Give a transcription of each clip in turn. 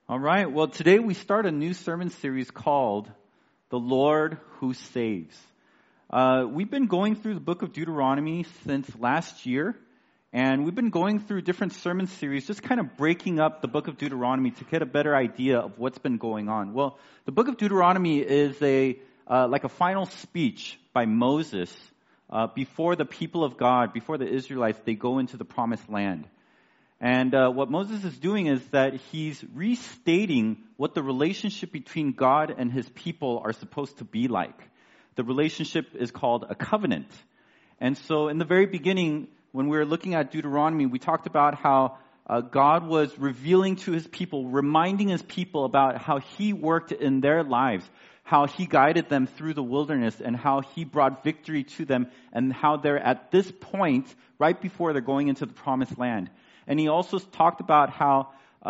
All right. Well, today we start a new sermon series called The Lord Who Saves. We've been going through the book of Deuteronomy since last year, and we've been going through different sermon series, just kind of breaking up the book of Deuteronomy to get a better idea of what's been going on. Well, the book of Deuteronomy is like a final speech by Moses before the people of God, before the Israelites, they go into the promised land. And what Moses is doing is that he's restating what the relationship between God and his people are supposed to be like. The relationship is called a covenant. And so in the very beginning, when we were looking at Deuteronomy, we talked about how God was revealing to his people, reminding his people about how he worked in their lives, how he guided them through the wilderness, and how he brought victory to them, and how they're at this point, right before they're going into the promised land. And he also talked about how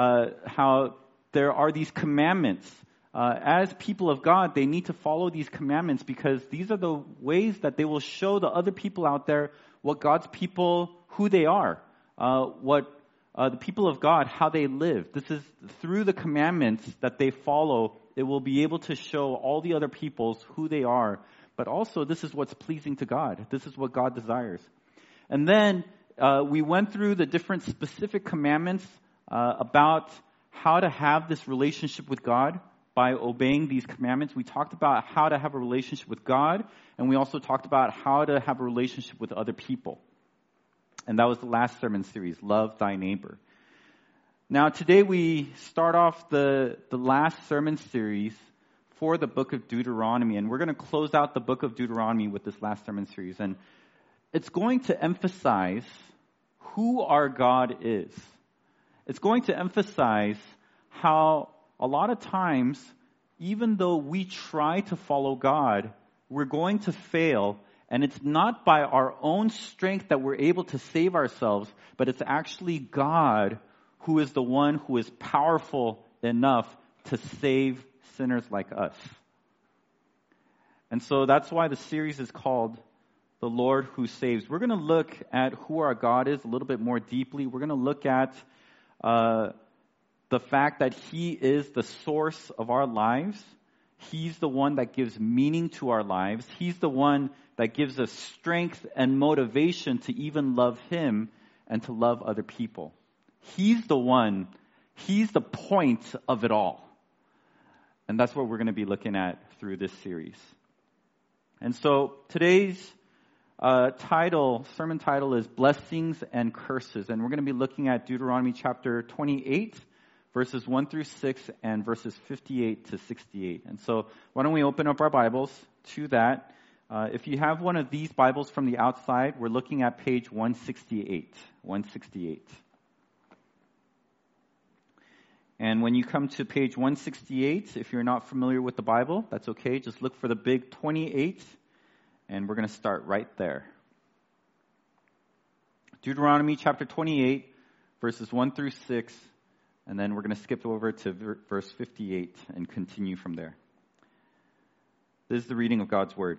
there are these commandments. As people of God, they need to follow these commandments because these are the ways that they will show the other people out there what God's people, who they are, what the people of God, how they live. This is through the commandments that they follow, it will be able to show all the other peoples who they are. But also, this is what's pleasing to God. This is what God desires. And then we went through the different specific commandments about how to have this relationship with God by obeying these commandments. We talked about how to have a relationship with God, and we also talked about how to have a relationship with other people. And that was the last sermon series, Love Thy Neighbor. Now today we start off the last sermon series for the book of Deuteronomy, and we're going to close out the book of Deuteronomy with this last sermon series. And it's going to emphasize who our God is. It's going to emphasize how a lot of times, even though we try to follow God, we're going to fail. And it's not by our own strength that we're able to save ourselves, but it's actually God who is the one who is powerful enough to save sinners like us. And so that's why the series is called The Lord Who Saves. We're going to look at who our God is a little bit more deeply. We're going to look at the fact that He is the source of our lives. He's the one that gives meaning to our lives. He's the one that gives us strength and motivation to even love Him and to love other people. He's the one, He's the point of it all. And that's what we're going to be looking at through this series. And so today's sermon title is Blessings and Curses. And we're going to be looking at Deuteronomy chapter 28, verses 1 through 6, and verses 58 to 68. And so why don't we open up our Bibles to that. If you have one of these Bibles from the outside, we're looking at page 168. 168. And when you come to page 168, if you're not familiar with the Bible, that's okay. Just look for the big 28. And we're going to start right there. Deuteronomy chapter 28, verses 1 through 6, and then we're going to skip over to verse 58 and continue from there. This is the reading of God's Word.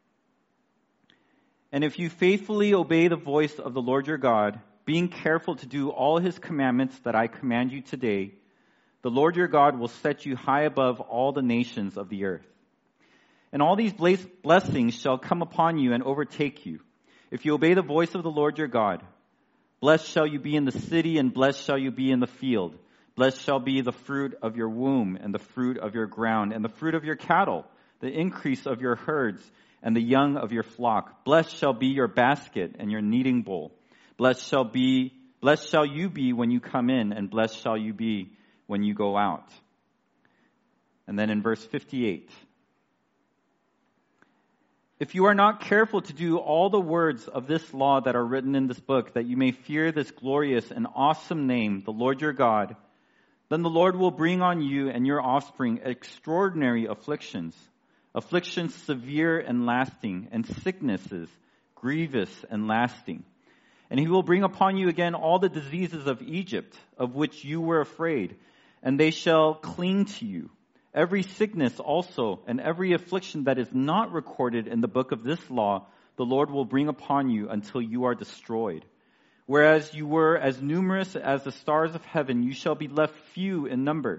And if you faithfully obey the voice of the Lord your God, being careful to do all His commandments that I command you today, the Lord your God will set you high above all the nations of the earth. And all these blessings shall come upon you and overtake you, if you obey the voice of the Lord your God. Blessed shall you be in the city, and blessed shall you be in the field. Blessed shall be the fruit of your womb, and the fruit of your ground, and the fruit of your cattle, the increase of your herds, and the young of your flock. Blessed shall be your basket and your kneading bowl. Blessed shall you be when you come in, and blessed shall you be when you go out. And then in verse 58, if you are not careful to do all the words of this law that are written in this book, that you may fear this glorious and awesome name, the Lord your God, then the Lord will bring on you and your offspring extraordinary afflictions, afflictions severe and lasting, and sicknesses grievous and lasting. And He will bring upon you again all the diseases of Egypt, of which you were afraid, and they shall cling to you. Every sickness also and every affliction that is not recorded in the book of this law, the Lord will bring upon you until you are destroyed. Whereas you were as numerous as the stars of heaven, you shall be left few in number.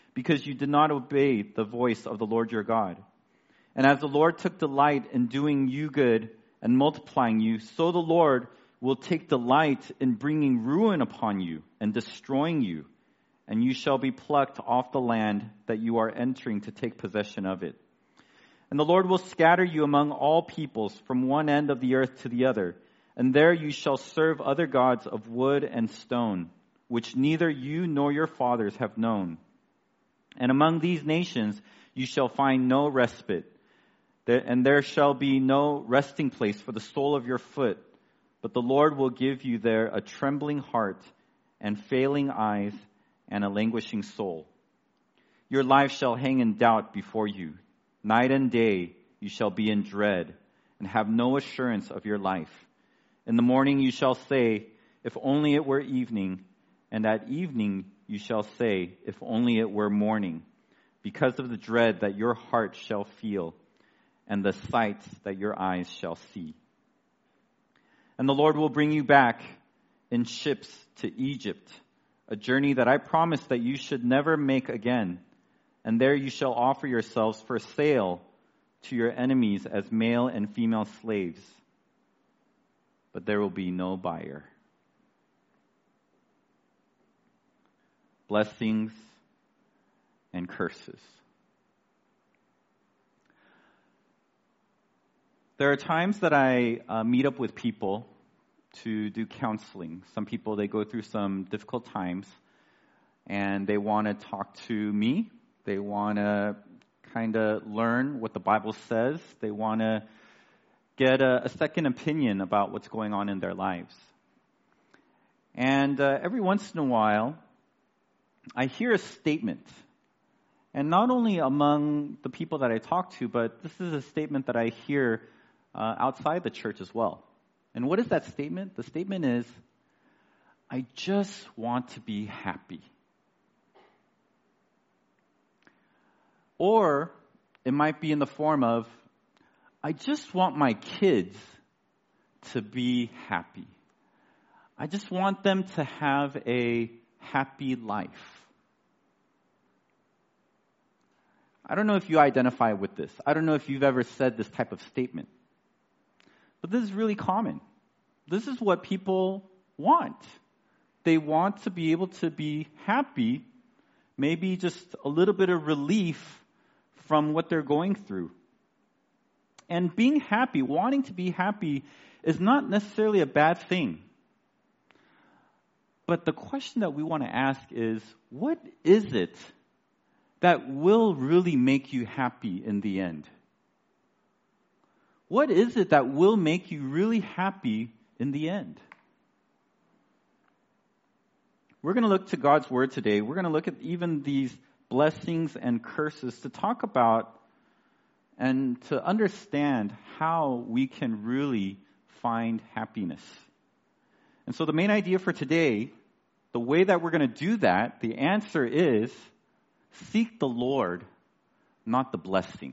because you did not obey the voice of the Lord your God. And as the Lord took delight in doing you good and multiplying you, so the Lord will take delight in bringing ruin upon you and destroying you, and you shall be plucked off the land that you are entering to take possession of it. And the Lord will scatter you among all peoples from one end of the earth to the other, and there you shall serve other gods of wood and stone, which neither you nor your fathers have known. And among these nations you shall find no respite, and there shall be no resting place for the sole of your foot, but the Lord will give you there a trembling heart and failing eyes and a languishing soul. Your life shall hang in doubt before you. Night and day you shall be in dread and have no assurance of your life. In the morning you shall say, if only it were evening, and at evening you shall say, if only it were morning, because of the dread that your heart shall feel and the sights that your eyes shall see. And the Lord will bring you back in ships to Egypt, a journey that I promised that you should never make again. And there you shall offer yourselves for sale to your enemies as male and female slaves. But there will be no buyer. Blessings and curses. There are times that I meet up with people to do counseling. Some people, they go through some difficult times and they want to talk to me. They want to kind of learn what the Bible says. They want to get a second opinion about what's going on in their lives. And every once in a while, I hear a statement. And not only among the people that I talk to, but this is a statement that I hear outside the church as well. And what is that statement? The statement is, I just want to be happy. Or it might be in the form of, I just want my kids to be happy. I just want them to have a happy life. I don't know if you identify with this. I don't know if you've ever said this type of statement. But this is really common. This is what people want. They want to be able to be happy, maybe just a little bit of relief from what they're going through. And being happy, wanting to be happy, is not necessarily a bad thing. But the question that we want to ask is, what is it that will really make you happy in the end? What is it that will make you really happy in the end? We're going to look to God's Word today. We're going to look at even these blessings and curses to talk about and to understand how we can really find happiness. And so the main idea for today, the way that we're going to do that, the answer is seek the Lord, not the blessing.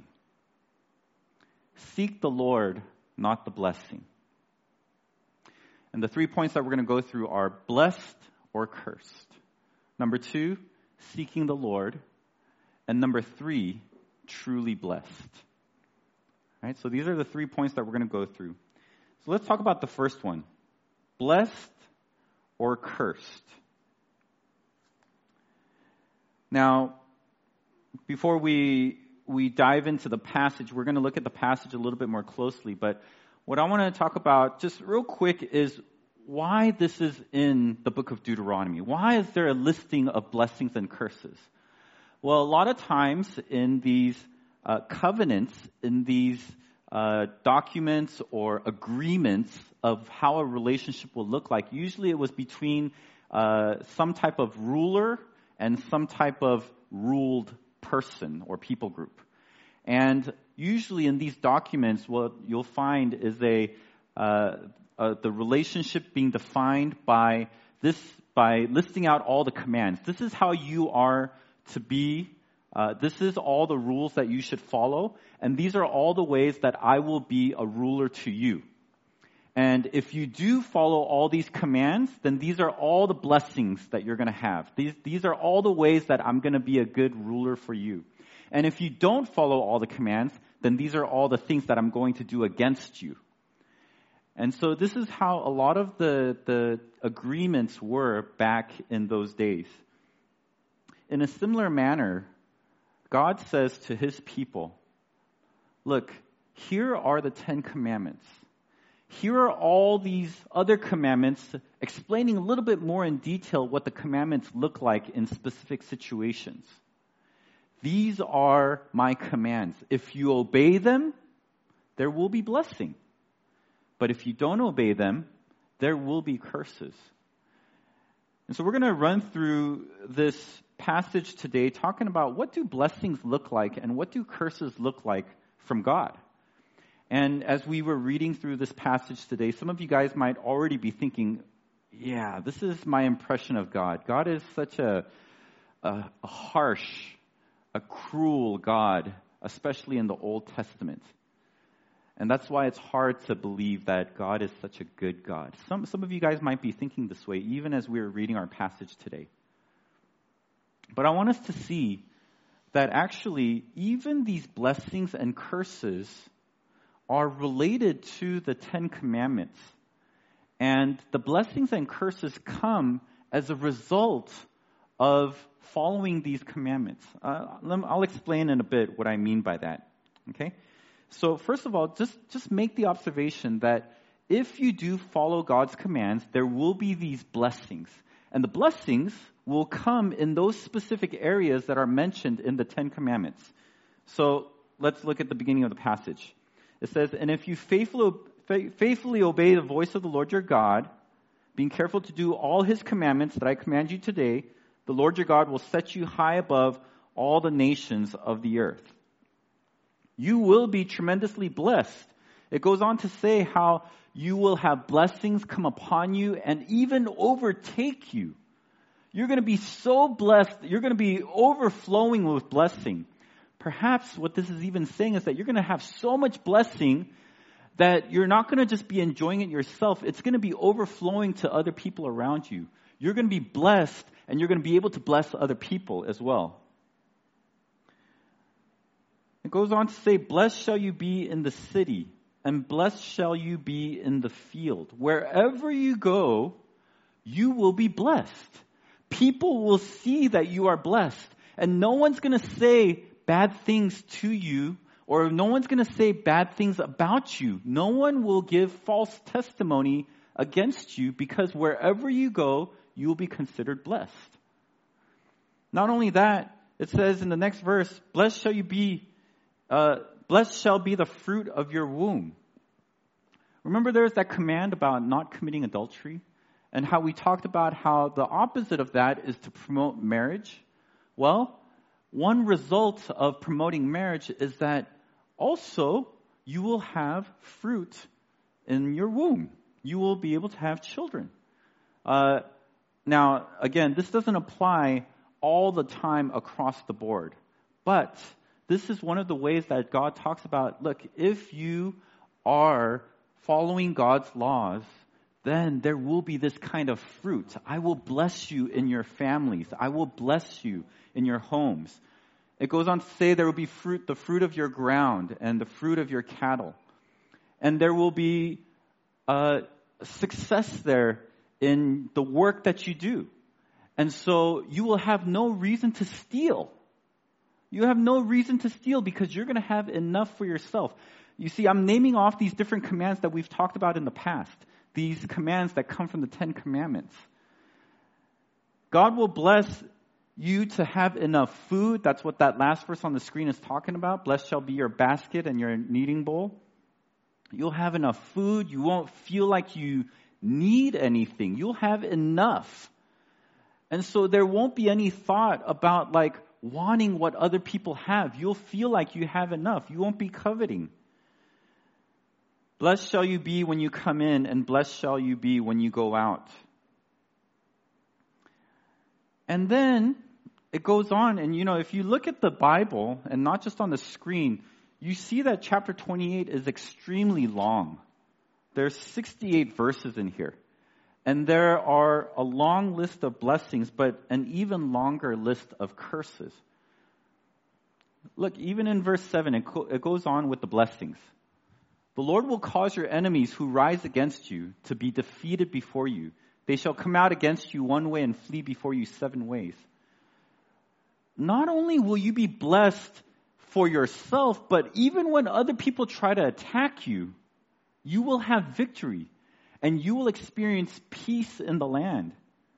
Seek the Lord, not the blessing. And the 3 points that we're going to go through are blessed or cursed. Number 2, seeking the Lord. And number 3, truly blessed. All right, so these are the 3 points that we're going to go through. So let's talk about the first one. Blessed or cursed. Now, before we dive into the passage, we're going to look at the passage a little bit more closely. But what I want to talk about just real quick is why this is in the book of Deuteronomy. Why is there a listing of blessings and curses? Well, a lot of times in these covenants, in these documents or agreements of how a relationship will look like, usually it was between some type of ruler and some type of ruled person or people group. And usually in these documents, what you'll find is the relationship being defined by listing out all the commands. This is how you are to be. This is all the rules that you should follow. And these are all the ways that I will be a ruler to you. And if you do follow all these commands, then these are all the blessings that you're going to have. These are all the ways that I'm going to be a good ruler for you. And if you don't follow all the commands, then these are all the things that I'm going to do against you. And so this is how a lot of the agreements were back in those days. In a similar manner, God says to his people, look, here are the 10 commandments. Here are all these other commandments explaining a little bit more in detail what the commandments look like in specific situations. These are my commands. If you obey them, there will be blessing. But if you don't obey them, there will be curses. And so we're going to run through this passage today talking about what do blessings look like and what do curses look like from God. And as we were reading through this passage today, some of you guys might already be thinking, yeah, this is my impression of God. God is such a harsh, a cruel God, especially in the Old Testament. And that's why it's hard to believe that God is such a good God. Some of you guys might be thinking this way, even as we were reading our passage today. But I want us to see that actually, even these blessings and curses are related to the 10 Commandments. And the blessings and curses come as a result of following these commandments. I'll explain in a bit what I mean by that. Okay? So first of all, just make the observation that if you do follow God's commands, there will be these blessings. And the blessings will come in those specific areas that are mentioned in the 10 Commandments. So let's look at the beginning of the passage. It says, and if you faithfully obey the voice of the Lord your God, being careful to do all his commandments that I command you today, the Lord your God will set you high above all the nations of the earth. You will be tremendously blessed. It goes on to say how you will have blessings come upon you and even overtake you. You're going to be so blessed. You're going to be overflowing with blessing. Perhaps what this is even saying is that you're going to have so much blessing that you're not going to just be enjoying it yourself. It's going to be overflowing to other people around you. You're going to be blessed, and you're going to be able to bless other people as well. It goes on to say, blessed shall you be in the city, and blessed shall you be in the field. Wherever you go, you will be blessed. People will see that you are blessed, and no one's going to say bad things to you, or no one's going to say bad things about you. No one will give false testimony against you, because wherever you go, you will be considered blessed. Not only that, it says in the next verse, blessed shall be the fruit of your womb. Remember there's that command about not committing adultery, and how we talked about how the opposite of that is to promote marriage. Well, one result of promoting marriage is that also you will have fruit in your womb. You will be able to have children. Now, again, this doesn't apply all the time across the board. But this is one of the ways that God talks about, look, if you are following God's laws, then there will be this kind of fruit. I will bless you in your families. I will bless you in your homes. It goes on to say there will be fruit, the fruit of your ground and the fruit of your cattle. And there will be success there in the work that you do. And so you will have no reason to steal. You have no reason to steal because you're going to have enough for yourself. You see, I'm naming off these different commands that we've talked about in the past. These commands that come from the 10 Commandments. God will bless you to have enough food. That's what that last verse on the screen is talking about. Blessed shall be your basket and your kneading bowl. You'll have enough food. You won't feel like you need anything. You'll have enough. And so there won't be any thought about like wanting what other people have. You'll feel like you have enough. You won't be coveting. Blessed shall you be when you come in, and blessed shall you be when you go out. And then it goes on, and if you look at the Bible, and not just on the screen, you see that chapter 28 is extremely long. there's 68 verses in here. And there are a long list of blessings, but an even longer list of curses. Look, even in verse 7, it goes on with the blessings. The Lord will cause your enemies who rise against you to be defeated before you. They shall come out against you one way and flee before you 7 ways. Not only will you be blessed for yourself, but even when other people try to attack you, you will have victory. And you will experience peace in the land.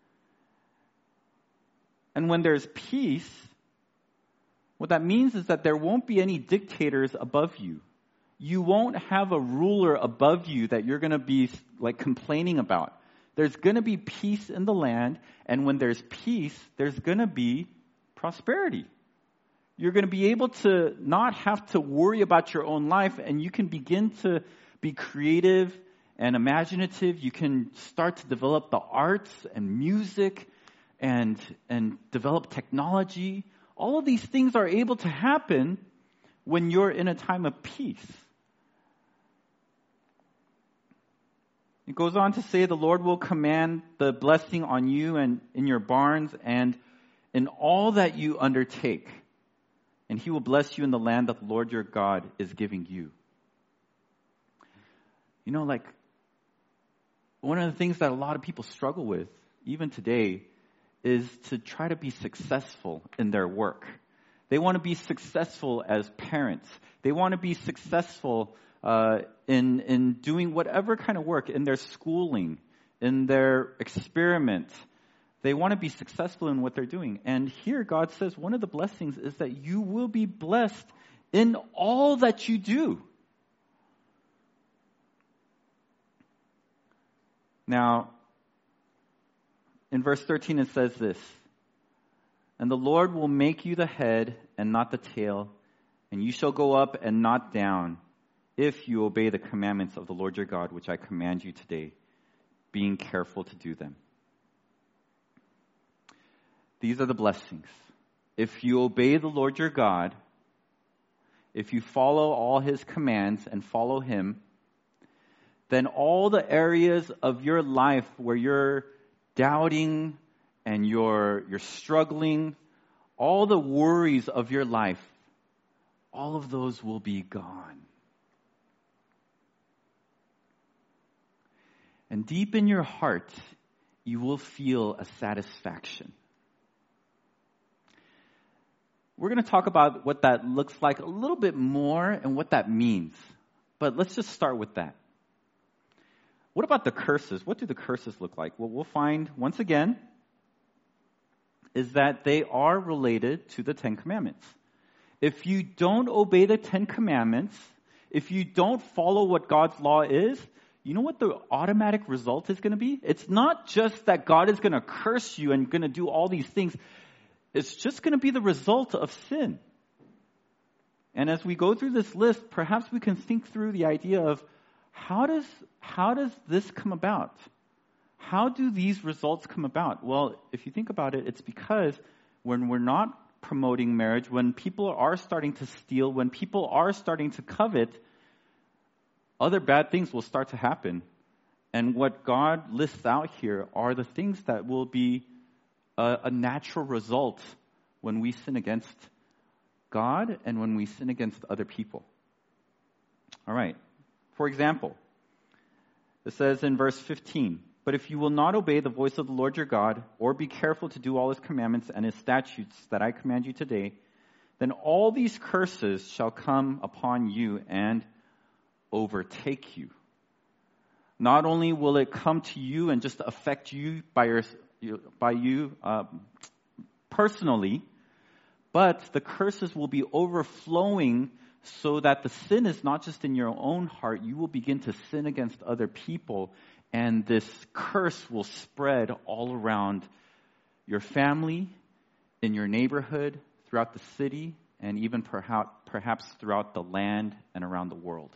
And when there's peace, what that means is that there won't be any dictators above you. You won't have a ruler above you that you're going to be like complaining about. There's going to be peace in the land, and when there's peace, there's going to be prosperity. You're going to be able to not have to worry about your own life, and you can begin to be creative and imaginative. You can start to develop the arts and music and develop technology. All of these things are able to happen when you're in a time of peace. It goes on to say the Lord will command the blessing on you and in your barns and in all that you undertake. And he will bless you in the land that the Lord your God is giving you. You know, like, one of the things that a lot of people struggle with, even today, is to try to be successful in their work. They want to be successful as parents. They want to be successful in doing whatever kind of work, in their schooling, in their experiment. They want to be successful in what they're doing. And here God says one of the blessings is that you will be blessed in all that you do. Now, in verse 13 it says this, and the Lord will make you the head and not the tail, and you shall go up and not down, if you obey the commandments of the Lord your God, which I command you today, being careful to do them. These are the blessings. If you obey the Lord your God, if you follow all his commands and follow him, then all the areas of your life where you're doubting and you're struggling, all the worries of your life, all of those will be gone. And deep in your heart, you will feel a satisfaction. We're going to talk about what that looks like a little bit more and what that means. But let's just start with that. What about the curses? What do the curses look like? Well, we'll find, once again, is that they are related to the Ten Commandments. If you don't obey the Ten Commandments, if you don't follow what God's law is, you know what the automatic result is going to be? It's not just that God is going to curse you and going to do all these things. It's just going to be the result of sin. And as we go through this list, perhaps we can think through the idea of how does this come about? How do these results come about? Well, if you think about it, it's because when we're not promoting marriage, when people are starting to steal, when people are starting to covet, other bad things will start to happen. And what God lists out here are the things that will be a natural result when we sin against God and when we sin against other people. All right. For example, it says in verse 15, but if you will not obey the voice of the Lord your God, or be careful to do all his commandments and his statutes that I command you today, then all these curses shall come upon you and overtake you. Not only will it come to you and just affect you by you personally, but the curses will be overflowing so that the sin is not just in your own heart. You will begin to sin against other people, and this curse will spread all around your family, in your neighborhood, throughout the city, and even perhaps throughout the land and around the world.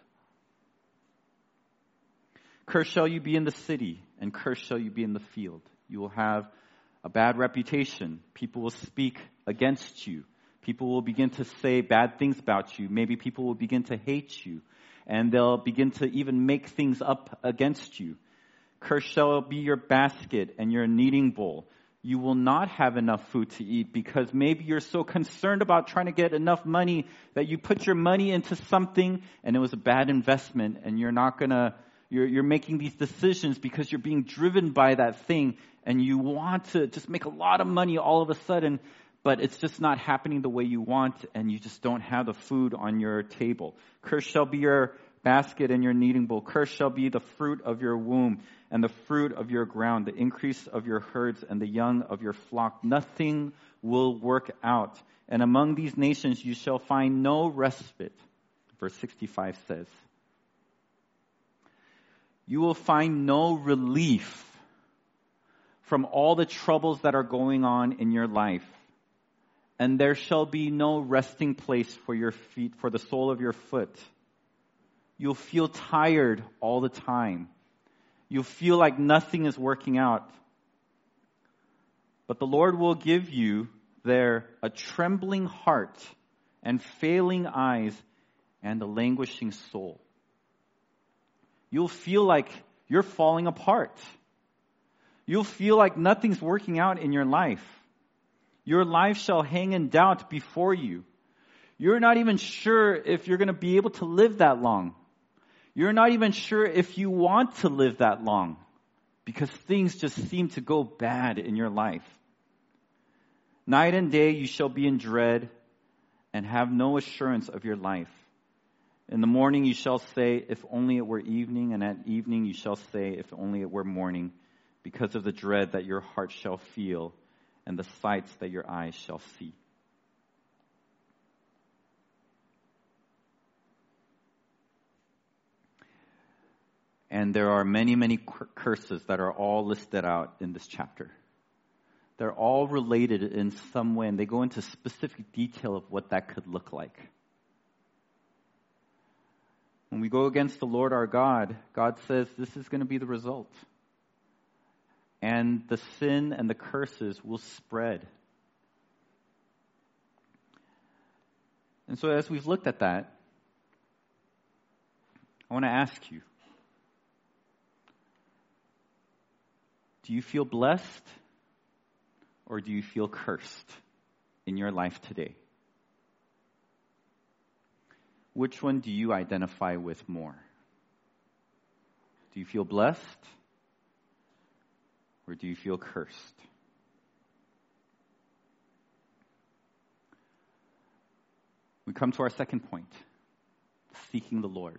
Cursed shall you be in the city, and cursed shall you be in the field. You will have a bad reputation. People will speak against you. People will begin to say bad things about you. Maybe people will begin to hate you. and they'll begin to even make things up against you. Cursed shall be your basket and your kneading bowl. You will not have enough food to eat because maybe you're so concerned about trying to get enough money that you put your money into something and it was a bad investment, and you're making these decisions because you're being driven by that thing and you want to just make a lot of money all of a sudden, but it's just not happening the way you want and you just don't have the food on your table. Cursed shall be your basket and your kneading bowl. Cursed shall be the fruit of your womb and the fruit of your ground, the increase of your herds and the young of your flock. Nothing will work out. And among these nations you shall find no respite. Verse 65 says, you will find no relief from all the troubles that are going on in your life. And there shall be no resting place for your feet, for the sole of your foot. You'll feel tired all the time. You'll feel like nothing is working out. But the Lord will give you there a trembling heart and failing eyes and a languishing soul. You'll feel like you're falling apart. You'll feel like nothing's working out in your life. Your life shall hang in doubt before you. You're not even sure if you're going to be able to live that long. You're not even sure if you want to live that long because things just seem to go bad in your life. Night and day you shall be in dread and have no assurance of your life. In the morning you shall say, if only it were evening, and at evening you shall say, if only it were morning, because of the dread that your heart shall feel and the sights that your eyes shall see. And there are many, many curses that are all listed out in this chapter. They're all related in some way, and they go into specific detail of what that could look like. When we go against the Lord our God, God says this is going to be the result. And the sin and the curses will spread. And so as we've looked at that, I want to ask you, do you feel blessed or do you feel cursed in your life today? Which one do you identify with more? Do you feel blessed or do you feel cursed? We come to our second point, seeking the Lord.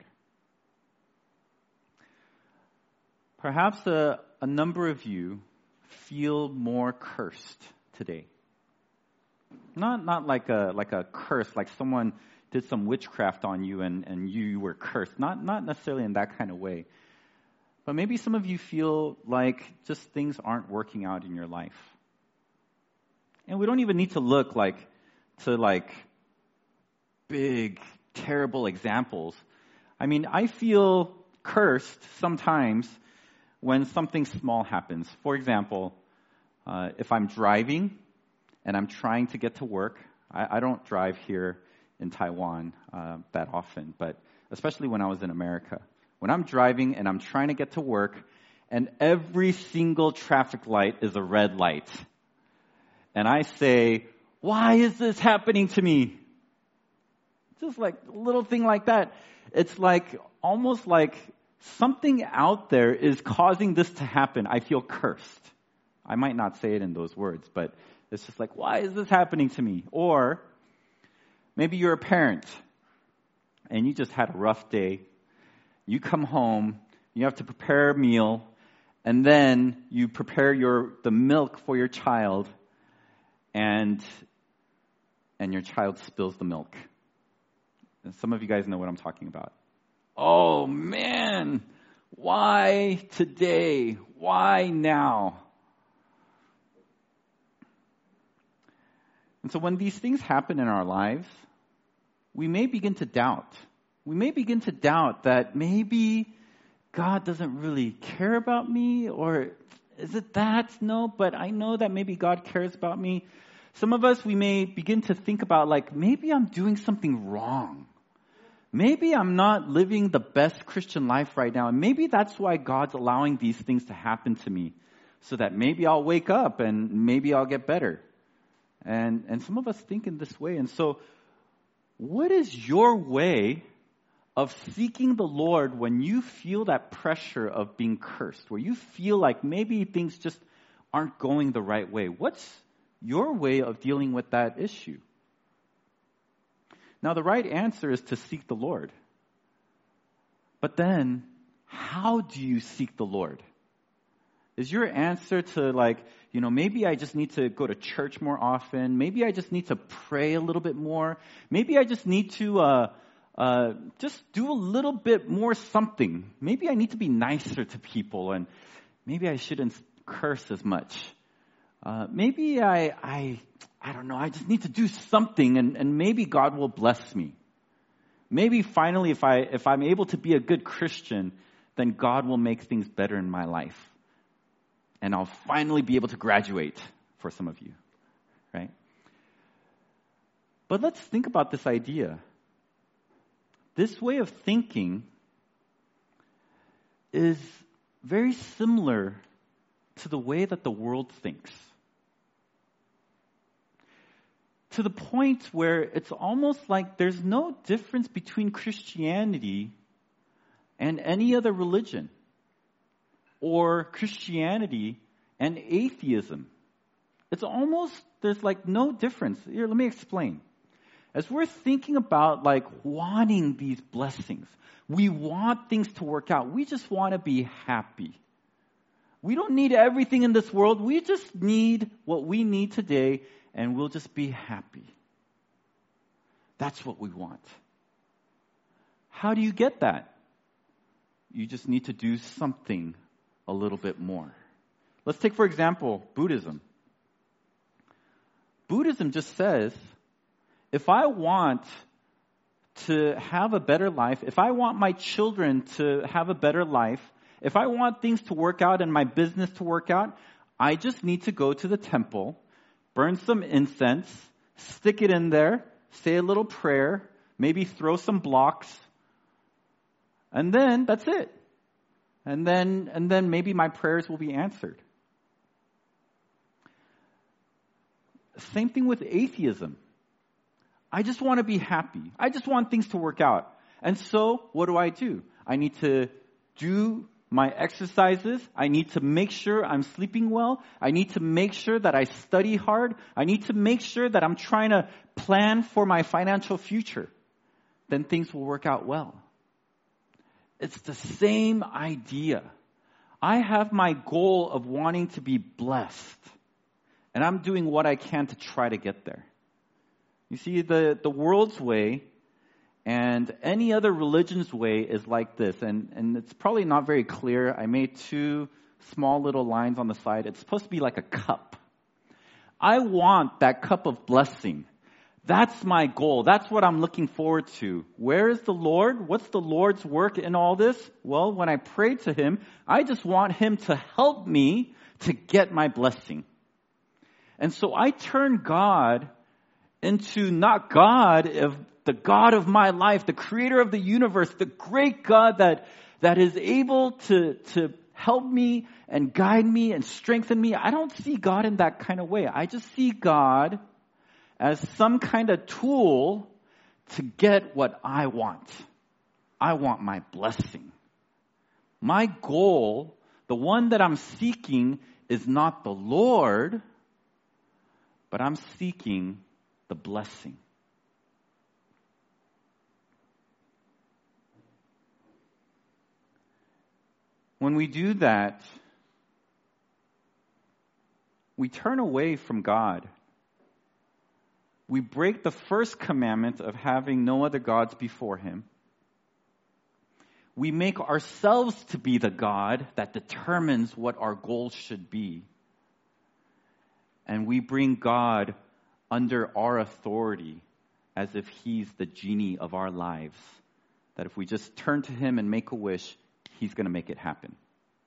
Perhaps a number of you feel more cursed today. Not like a curse, like someone did some witchcraft on you and you were cursed. Not necessarily in that kind of way. But maybe some of you feel like just things aren't working out in your life. And we don't even need to look to big, terrible examples. I mean, I feel cursed sometimes when something small happens. For example, if I'm driving and I'm trying to get to work, I don't drive here in Taiwan that often, but especially when I was in America. When I'm driving and I'm trying to get to work, and every single traffic light is a red light, and I say, why is this happening to me? Just like a little thing like that. It's like almost like something out there is causing this to happen. I feel cursed. I might not say it in those words, but it's just like, why is this happening to me? Or maybe you're a parent and you just had a rough day. You come home, you have to prepare a meal, and then you prepare the milk for your child, and your child spills the milk. And some of you guys know what I'm talking about. Oh man, why today? Why now? And so when these things happen in our lives, we may begin to doubt. We may begin to doubt that maybe God doesn't really care about me, or is it that? No, but I know that maybe God cares about me. Some of us, we may begin to think about maybe I'm doing something wrong. maybe I'm not living the best Christian life right now. And maybe that's why God's allowing these things to happen to me, so that maybe I'll wake up and maybe I'll get better. And some of us think in this way. And so, what is your way of seeking the Lord when you feel that pressure of being cursed, where you feel like maybe things just aren't going the right way? What's your way of dealing with that issue? Now, the right answer is to seek the Lord. But then, how do you seek the Lord? Is your answer to maybe I just need to go to church more often. Maybe I just need to pray a little bit more. Maybe I just need to just do a little bit more something. Maybe I need to be nicer to people, and maybe I shouldn't curse as much. Maybe I don't know, I just need to do something, and maybe God will bless me. Maybe finally, if I'm able to be a good Christian, then God will make things better in my life. And I'll finally be able to graduate, for some of you, right? But let's think about this idea. This way of thinking is very similar to the way that the world thinks. To the point where it's almost like there's no difference between Christianity and any other religion, or Christianity and atheism. It's almost, there's no difference. Here, let me explain. As we're thinking about wanting these blessings, we want things to work out. We just want to be happy. We don't need everything in this world. We just need what we need today, and we'll just be happy. That's what we want. How do you get that? You just need to do something a little bit more. Let's take, for example, Buddhism. Buddhism just says, if I want to have a better life, if I want my children to have a better life, if I want things to work out and my business to work out, I just need to go to the temple, burn some incense, stick it in there, say a little prayer, maybe throw some blocks, and then that's it. And then maybe my prayers will be answered. Same thing with atheism. I just want to be happy. I just want things to work out. And so, what do? I need to do my exercises. I need to make sure I'm sleeping well. I need to make sure that I study hard. I need to make sure that I'm trying to plan for my financial future. Then things will work out well. It's the same idea. I have my goal of wanting to be blessed, and I'm doing what I can to try to get there. You see, the world's way and any other religion's way is like this, and it's probably not very clear. I made 2 small little lines on the side. It's supposed to be like a cup. I want that cup of blessing. That's my goal. That's what I'm looking forward to. Where is the Lord? What's the Lord's work in all this? Well, when I pray to Him, I just want Him to help me to get my blessing. And so I turn God into not God, of the God of my life, the creator of the universe, the great God that is able to help me and guide me and strengthen me. I don't see God in that kind of way. I just see God as some kind of tool to get what I want. I want my blessing. My goal, the one that I'm seeking, is not the Lord, but I'm seeking the blessing. When we do that, we turn away from God. We break the first commandment of having no other gods before Him. We make ourselves to be the God that determines what our goals should be. And we bring God under our authority as if He's the genie of our lives. That if we just turn to Him and make a wish, He's going to make it happen.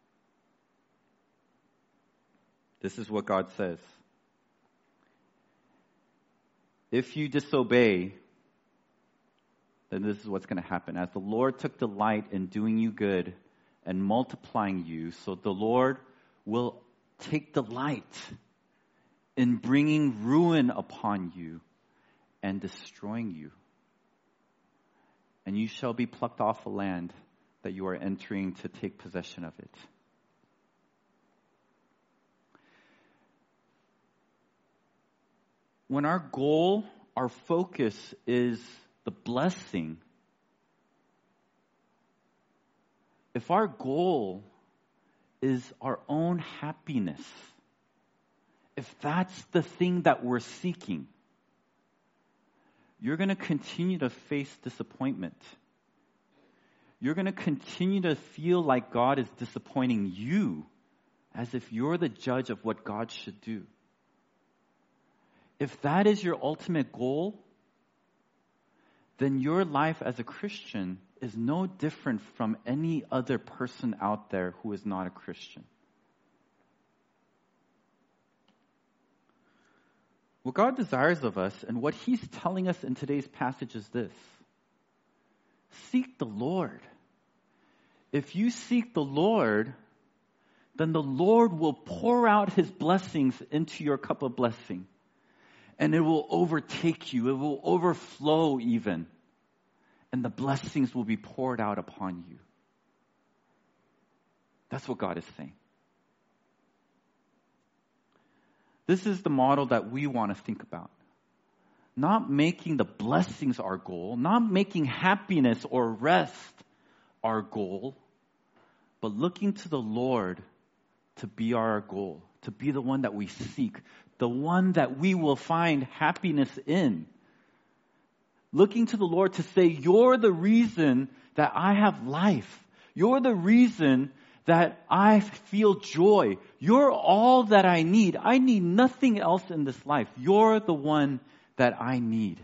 This is what God says. If you disobey, then this is what's going to happen. As the Lord took delight in doing you good and multiplying you, so the Lord will take delight in bringing ruin upon you and destroying you. And you shall be plucked off the land that you are entering to take possession of it. When our goal, our focus is the blessing, if our goal is our own happiness, if that's the thing that we're seeking, you're going to continue to face disappointment. You're going to continue to feel like God is disappointing you, as if you're the judge of what God should do. If that is your ultimate goal, then your life as a Christian is no different from any other person out there who is not a Christian. What God desires of us and what He's telling us in today's passage is this: seek the Lord. If you seek the Lord, then the Lord will pour out His blessings into your cup of blessing. And it will overtake you. It will overflow even. And the blessings will be poured out upon you. That's what God is saying. This is the model that we want to think about. Not making the blessings our goal, not making happiness or rest our goal, but looking to the Lord to be our goal, to be the one that we seek, the one that we will find happiness in. Looking to the Lord to say, you're the reason that I have life. You're the reason that I feel joy. You're all that I need. I need nothing else in this life. You're the one that I need.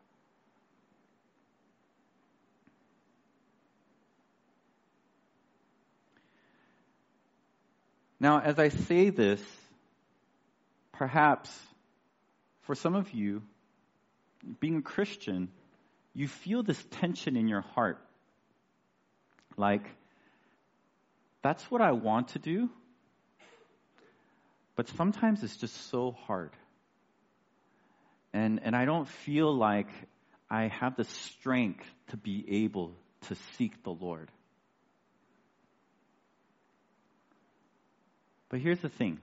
Now, as I say this, perhaps for some of you, being a Christian, you feel this tension in your heart. Like, that's what I want to do, but sometimes it's just so hard. And I don't feel like I have the strength to be able to seek the Lord. But here's the thing.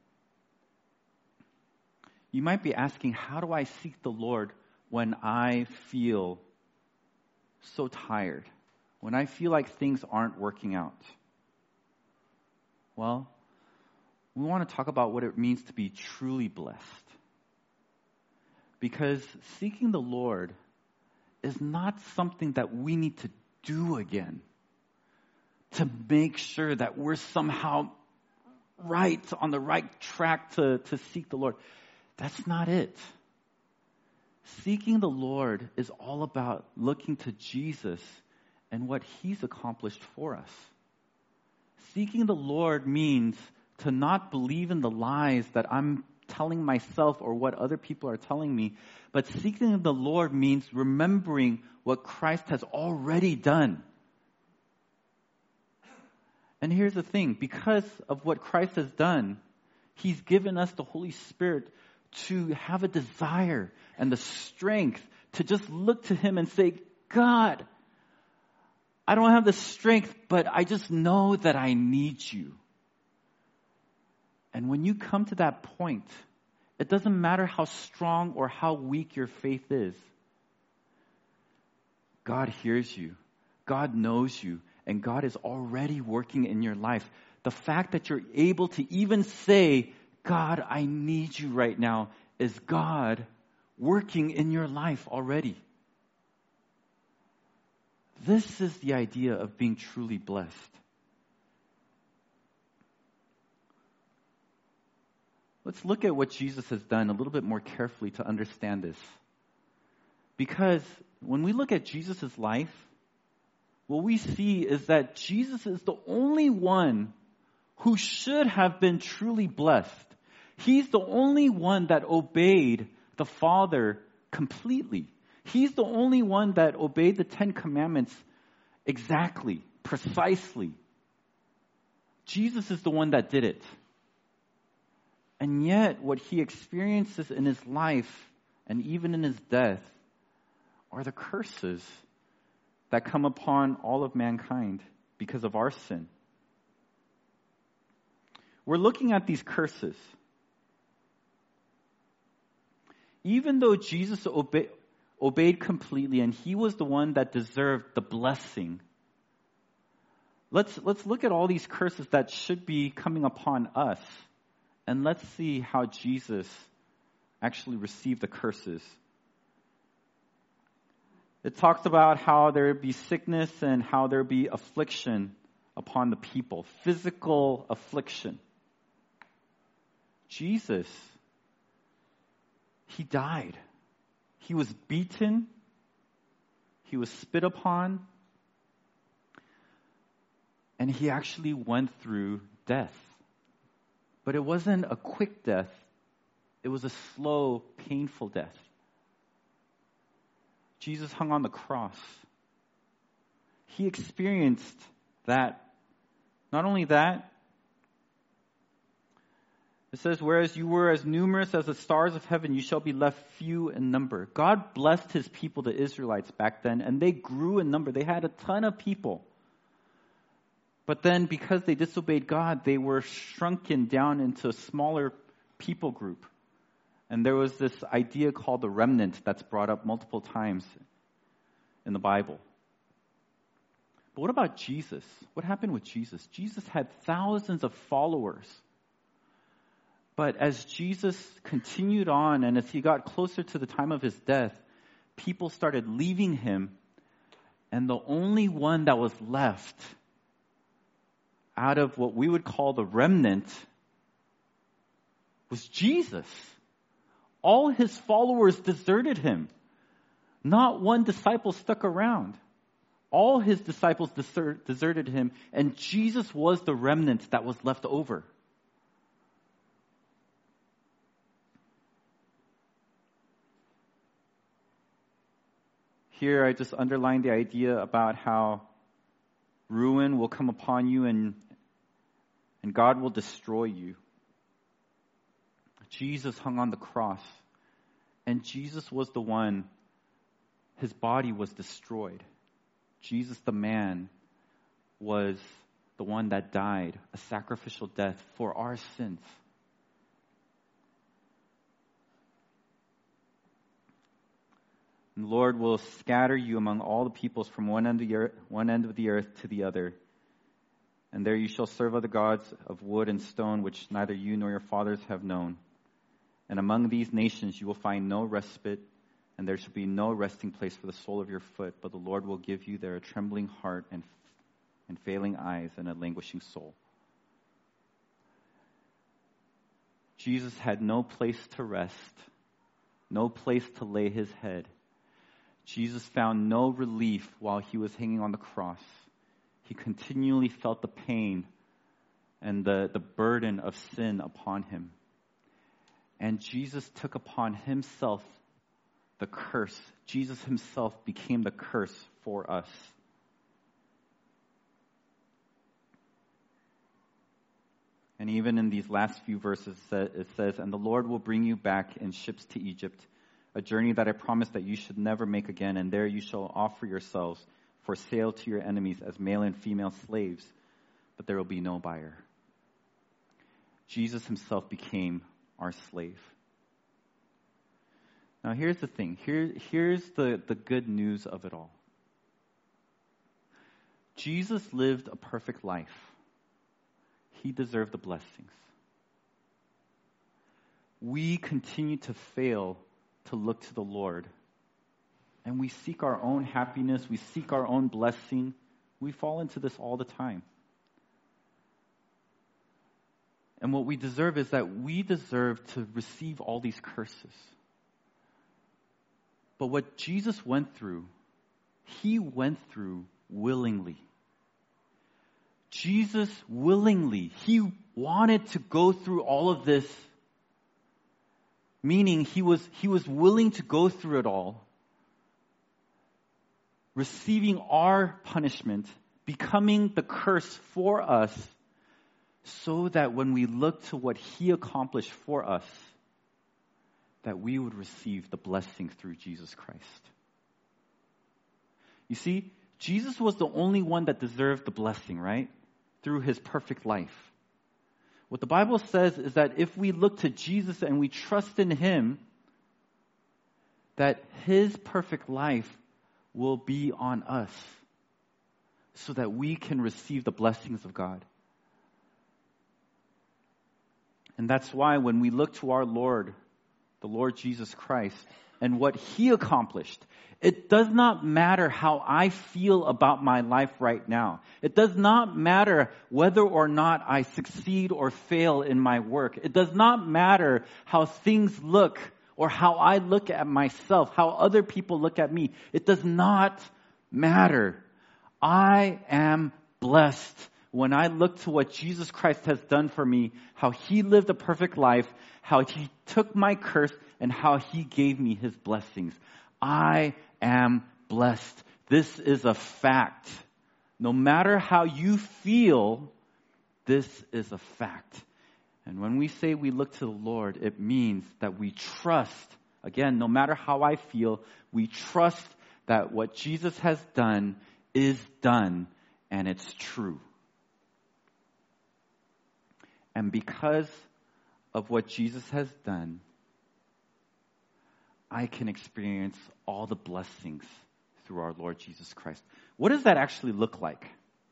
You might be asking, how do I seek the Lord when I feel so tired? When I feel like things aren't working out? Well, we want to talk about what it means to be truly blessed. Because seeking the Lord is not something that we need to do again to make sure that we're somehow right, on the right track to seek the Lord. That's not it. Seeking the Lord is all about looking to Jesus and what He's accomplished for us. Seeking the Lord means to not believe in the lies that I'm telling myself or what other people are telling me, but seeking the Lord means remembering what Christ has already done. And here's the thing, because of what Christ has done, He's given us the Holy Spirit to have a desire and the strength to just look to Him and say, God, I don't have the strength, but I just know that I need You. And when you come to that point, it doesn't matter how strong or how weak your faith is. God hears you. God knows you. And God is already working in your life. The fact that you're able to even say, God, I need You right now, is God working in your life already. This is the idea of being truly blessed. Let's look at what Jesus has done a little bit more carefully to understand this. Because when we look at Jesus' life, what we see is that Jesus is the only one who should have been truly blessed. He's the only one that obeyed the Father completely. He's the only one that obeyed the 10 Commandments exactly, precisely. Jesus is the one that did it. And yet, what he experiences in his life and even in his death are the curses that come upon all of mankind because of our sin. We're looking at these curses. Even though Jesus obeyed completely and he was the one that deserved the blessing, let's look at all these curses that should be coming upon us. And let's see how Jesus actually received the curses. It talks about how there would be sickness and how there would be affliction upon the people. Physical affliction. Jesus, he died. He was beaten. He was spit upon. And he actually went through death. But it wasn't a quick death. It was a slow, painful death. Jesus hung on the cross. He experienced that. Not only that, it says, whereas you were as numerous as the stars of heaven, you shall be left few in number. God blessed his people, the Israelites, back then, and they grew in number. They had a ton of people. But then because they disobeyed God, they were shrunken down into a smaller people group. And there was this idea called the remnant that's brought up multiple times in the Bible. But what about Jesus? What happened with Jesus? Jesus had thousands of followers. But as Jesus continued on and as he got closer to the time of his death, people started leaving him. And the only one that was left out of what we would call the remnant was Jesus. All his followers deserted him. Not one disciple stuck around. All his disciples deserted him, and Jesus was the remnant that was left over. Here I just underlined the idea about how ruin will come upon you and God will destroy you. Jesus hung on the cross, and Jesus was the one, his body was destroyed. Jesus, the man, was the one that died, a sacrificial death for our sins. And the Lord will scatter you among all the peoples from one end of the earth to the other. And there you shall serve other gods of wood and stone, which neither you nor your fathers have known. And among these nations you will find no respite, and there shall be no resting place for the sole of your foot. But the Lord will give you there a trembling heart and failing eyes and a languishing soul. Jesus had no place to rest, no place to lay his head. Jesus found no relief while he was hanging on the cross. He continually felt the pain and the burden of sin upon him. And Jesus took upon himself the curse. Jesus himself became the curse for us. And even in these last few verses, it says, and the Lord will bring you back in ships to Egypt, a journey that I promised that you should never make again, and there you shall offer yourselves for sale to your enemies as male and female slaves, but there will be no buyer. Jesus himself became our slave. Now here's the thing. Here's the good news of it all. Jesus lived a perfect life. He deserved the blessings. We continue to fail to look to the Lord. And we seek our own happiness. We seek our own blessing. We fall into this all the time. And what we deserve is that we deserve to receive all these curses. But what Jesus went through, he went through willingly. Jesus willingly, he wanted to go through all of this. Meaning he was willing to go through it all receiving our punishment, becoming the curse for us, so that when we look to what he accomplished for us, that we would receive the blessing through Jesus Christ. You see, Jesus was the only one that deserved the blessing, right? Through his perfect life. What the Bible says is that if we look to Jesus and we trust in him, that his perfect life will be on us so that we can receive the blessings of God. And that's why when we look to our Lord, the Lord Jesus Christ, and what he accomplished, it does not matter how I feel about my life right now. It does not matter whether or not I succeed or fail in my work. It does not matter how things look or how I look at myself, how other people look at me. It does not matter. I am blessed when I look to what Jesus Christ has done for me, how he lived a perfect life, how he took my curse, and how he gave me his blessings. I am blessed. This is a fact. No matter how you feel, this is a fact. And when we say we look to the Lord, it means that we trust. Again, no matter how I feel, we trust that what Jesus has done is done, and it's true. And because of what Jesus has done, I can experience all the blessings through our Lord Jesus Christ. What does that actually look like?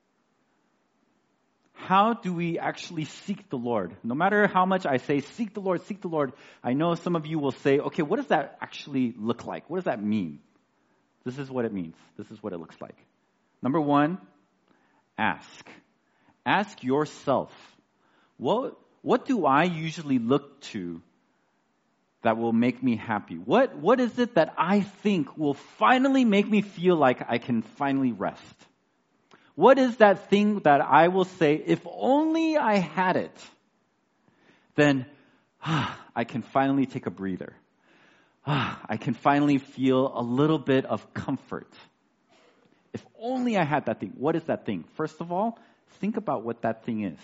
How do we actually seek the Lord? No matter how much I say, seek the Lord, I know some of you will say, okay, what does that actually look like? What does that mean? This is what it means. This is what it looks like. Number one, ask. Ask yourself, what do I usually look to that will make me happy? What is it that I think will finally make me feel like I can finally rest? What is that thing that I will say, if only I had it, then I can finally take a breather. I can finally feel a little bit of comfort. If only I had that thing. What is that thing? First of all, think about what that thing is.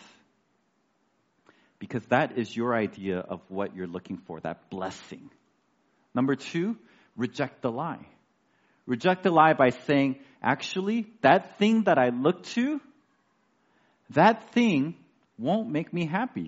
Because that is your idea of what you're looking for, that blessing. Number two, reject the lie. Reject the lie by saying, actually, that thing that I look to, that thing won't make me happy.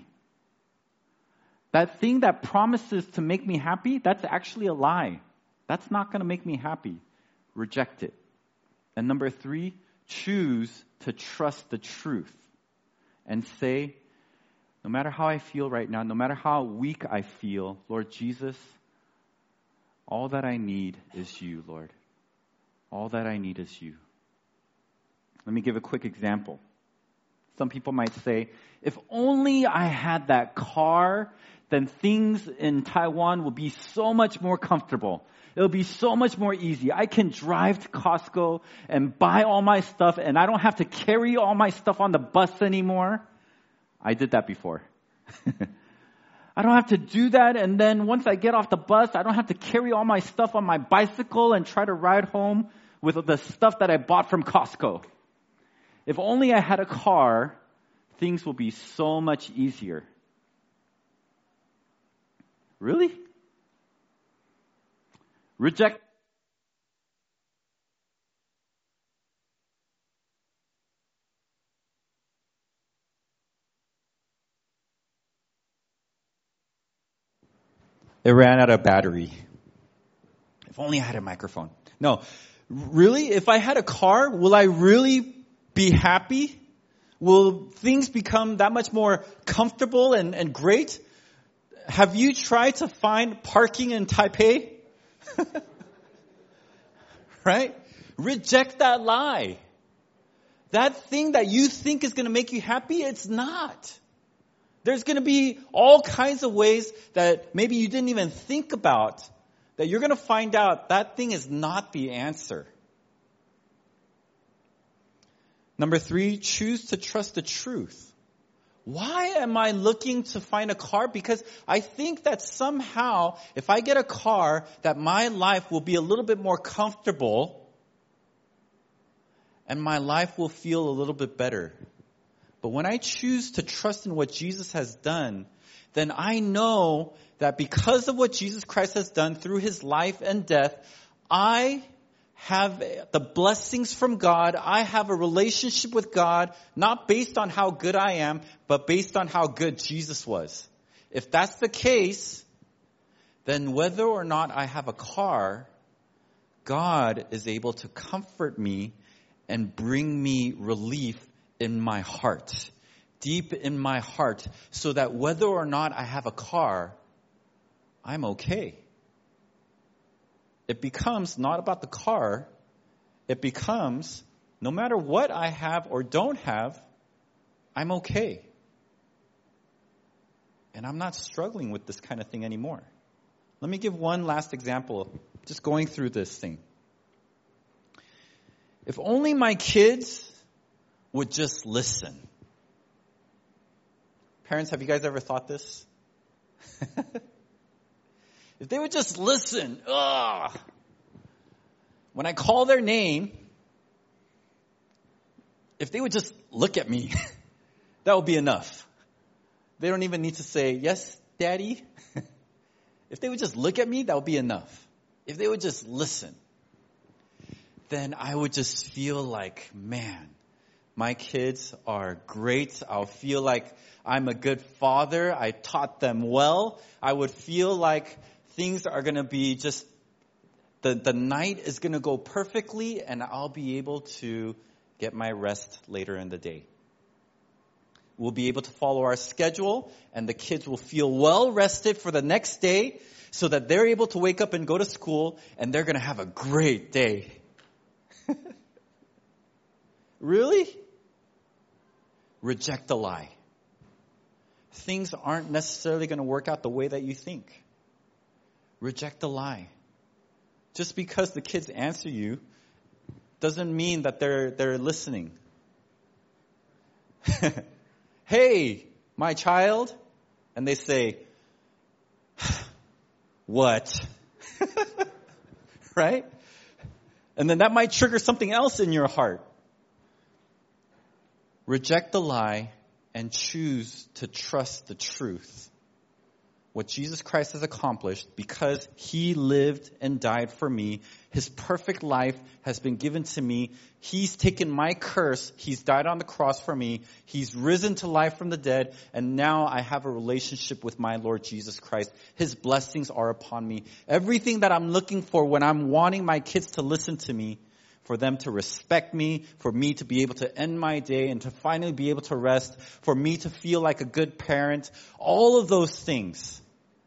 That thing that promises to make me happy, that's actually a lie. That's not going to make me happy. Reject it. And number three, choose to trust the truth and say, no matter how I feel right now, no matter how weak I feel, Lord Jesus, all that I need is you, Lord. All that I need is you. Let me give a quick example. Some people might say, if only I had that car, then things in Taiwan would be so much more comfortable. It'll be so much more easy. I can drive to Costco and buy all my stuff, and I don't have to carry all my stuff on the bus anymore. I did that before. I don't have to do that, and then once I get off the bus, I don't have to carry all my stuff on my bicycle and try to ride home with the stuff that I bought from Costco. If only I had a car, things will be so much easier. Really? Reject. It ran out of battery. If only I had a microphone. No. Really? If I had a car, will I really be happy? Will things become that much more comfortable and great? Have you tried to find parking in Taipei? Right? Reject that lie. That thing that you think is going to make you happy, it's not. There's going to be all kinds of ways that maybe you didn't even think about that you're going to find out that thing is not the answer. Number three, choose to trust the truth. Why am I looking to find a car? Because I think that somehow, if I get a car, that my life will be a little bit more comfortable. and my life will feel a little bit better. But when I choose to trust in what Jesus has done, then I know that because of what Jesus Christ has done through his life and death, I have the blessings from God. I have a relationship with God, not based on how good I am, but based on how good Jesus was. If that's the case, then whether or not I have a car, God is able to comfort me and bring me relief in my heart, deep in my heart, so that whether or not I have a car, I'm okay. It becomes not about the car. It becomes, no matter what I have or don't have, I'm okay. And I'm not struggling with this kind of thing anymore. Let me give one last example, just going through this thing. If only my kids would just listen. Parents, have you guys ever thought this? If they would just listen. When I call their name, if they would just look at me, that would be enough. They don't even need to say, yes, Daddy. If they would just look at me, that would be enough. If they would just listen, then I would just feel like, man, my kids are great. I'll feel like I'm a good father. I taught them well. I would feel like things are going to be just, the night is going to go perfectly, and I'll be able to get my rest later in the day. We'll be able to follow our schedule, and the kids will feel well rested for the next day so that they're able to wake up and go to school, and they're going to have a great day. Really? Reject the lie. Things aren't necessarily going to work out the way that you think. Reject the lie. Just because the kids answer you doesn't mean that they're listening. Hey, my child. And they say, what? Right? And then that might trigger something else in your heart. Reject the lie and choose to trust the truth. What Jesus Christ has accomplished, because he lived and died for me, his perfect life has been given to me. He's taken my curse. He's died on the cross for me. He's risen to life from the dead. And now I have a relationship with my Lord Jesus Christ. His blessings are upon me. Everything that I'm looking for when I'm wanting my kids to listen to me, for them to respect me, for me to be able to end my day and to finally be able to rest, for me to feel like a good parent, all of those things.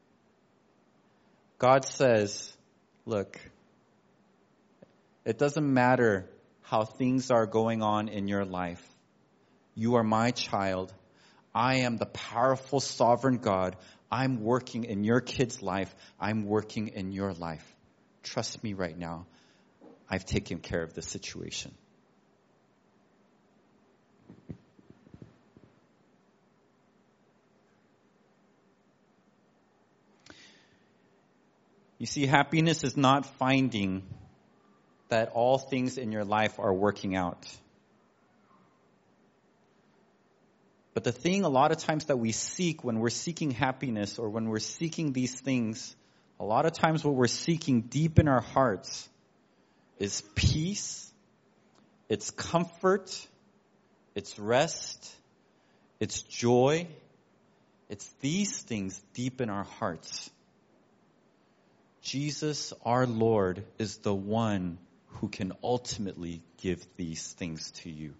God says, look, it doesn't matter how things are going on in your life. You are my child. I am the powerful sovereign God. I'm working in your kid's life. I'm working in your life. Trust me right now. I've taken care of the situation. You see, happiness is not finding that all things in your life are working out. But the thing a lot of times that we seek when we're seeking happiness or when we're seeking these things, a lot of times what we're seeking deep in our hearts is peace, it's comfort, it's rest, it's joy. It's these things deep in our hearts. Jesus, our Lord, is the one who can ultimately give these things to you.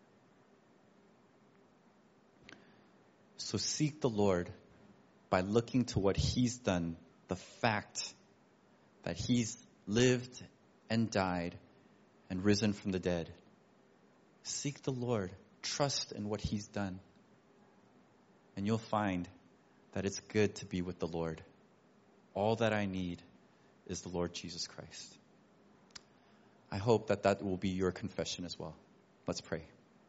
So seek the Lord by looking to what he's done, the fact that he's lived and died and risen from the dead. Seek the Lord. Trust in what he's done. And you'll find that it's good to be with the Lord. All that I need is the Lord Jesus Christ. I hope that that will be your confession as well. Let's pray.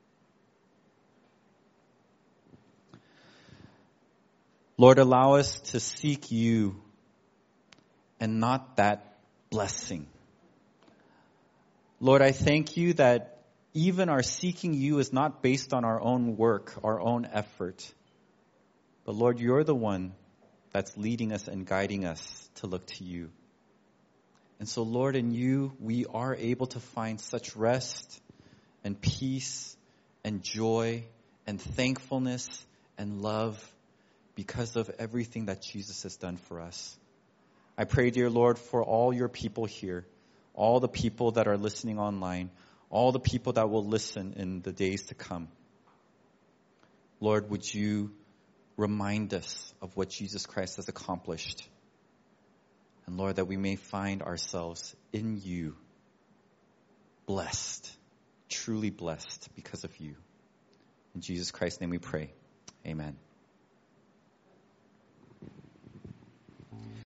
Lord, allow us to seek you and not that blessing. Lord, I thank you that even our seeking you is not based on our own work, our own effort. But Lord, you're the one that's leading us and guiding us to look to you. And so, Lord, in you, we are able to find such rest and peace and joy and thankfulness and love because of everything that Jesus has done for us. I pray, dear Lord, for all your people here, all the people that are listening online, all the people that will listen in the days to come. Lord, would you remind us of what Jesus Christ has accomplished? And Lord, that we may find ourselves in you, blessed, truly blessed because of you. In Jesus Christ's name we pray. Amen.